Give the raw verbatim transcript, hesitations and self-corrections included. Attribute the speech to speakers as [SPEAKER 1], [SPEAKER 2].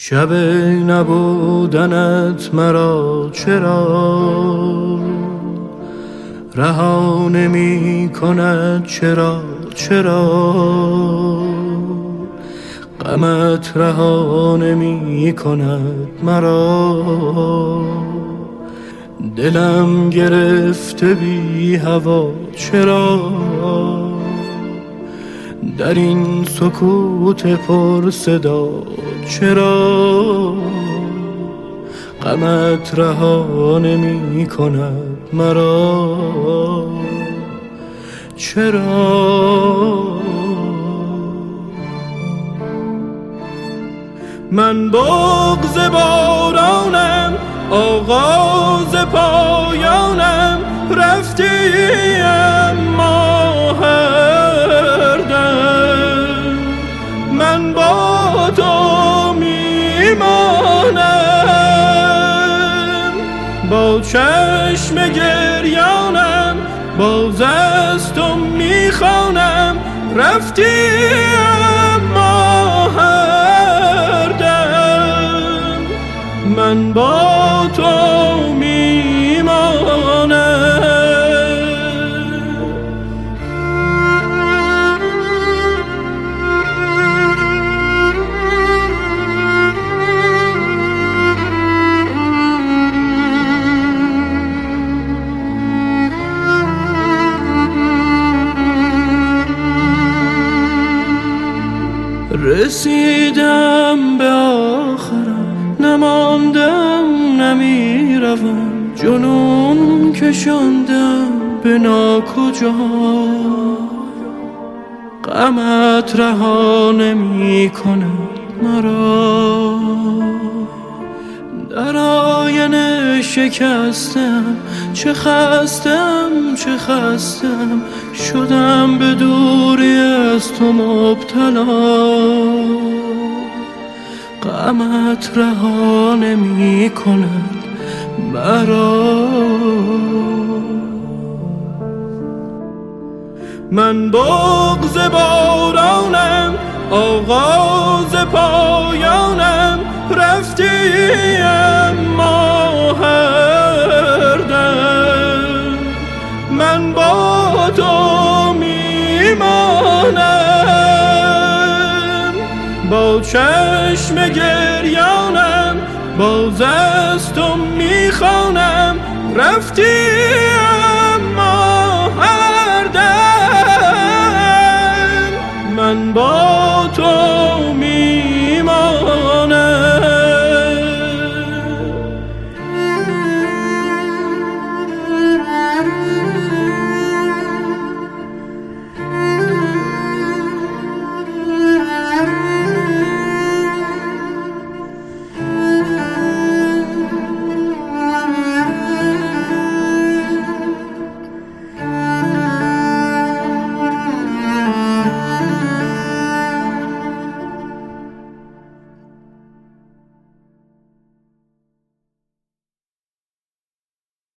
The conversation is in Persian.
[SPEAKER 1] شب نبودنت مرا چرا رها نمی کند؟ چرا چرا غمت رها نمی کند مرا؟ دلم گرفته بی هوا چرا در این سکوت پر صدا؟ چرا غمت رها نمی کند مرا؟ چرا من بغض بارانم، آغاز پایانم، رفتی اما هر دم من با تو میمانم. با چشم گریانم باز از تو میخوانم، رفتی اما هر دم من با تو میمانم. رسیدم به آخرم، نماندم نمیروم، جنون کشاندم به ناکجا. غمت رها نمی کند مرا، در آینه شکستم، چه خستم چه خستم، شدم به دوری از تو مبتلا. غمت رها نمی کند مرا. من بغض بارانم، آغاز پایانم، رفتی اما هر دم من با تو میمانم. با چشم گریانم باز از تو میخوانم، رفتی اما هر دم من با تو